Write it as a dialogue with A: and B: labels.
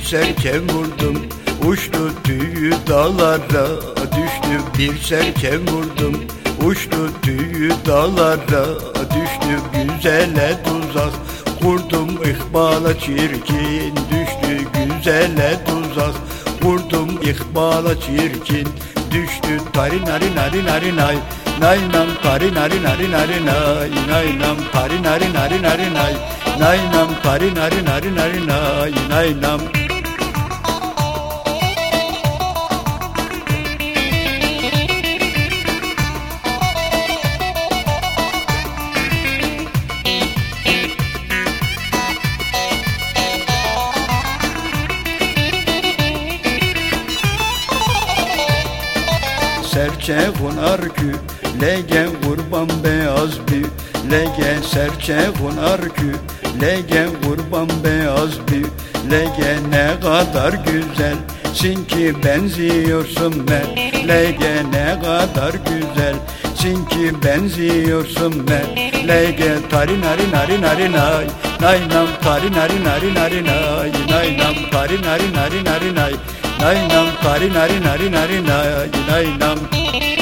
A: serken vurdum, uçtu tüyü dağlara düştü. Bir serken vurdum, uçtu tüyü dağlara düştü. Güzele tuzak kurdum, ihbala çirkin düştü. Güzele tuzak kurdum, ihbala çirkin düştü. Tari nari nari nari nay, nay nam tari nari nari nari nay, nay nam tari nari nari nari nay, nay nam tari nari nari nari nay, nay nam. Serçe konar lege kurban beyaz bir lege. Serçe konar lege kurban beyaz bir lege. Ne kadar güzelsin ki benziyorsun ben lege. Ne kadar güzelsin ki benziyorsun ben lege. Tari nari nari nari nay, nay nam tari nari nari nari nay, nay nam tari nari nari nari nay, nay nam tari nari nari nari nay, nay nam.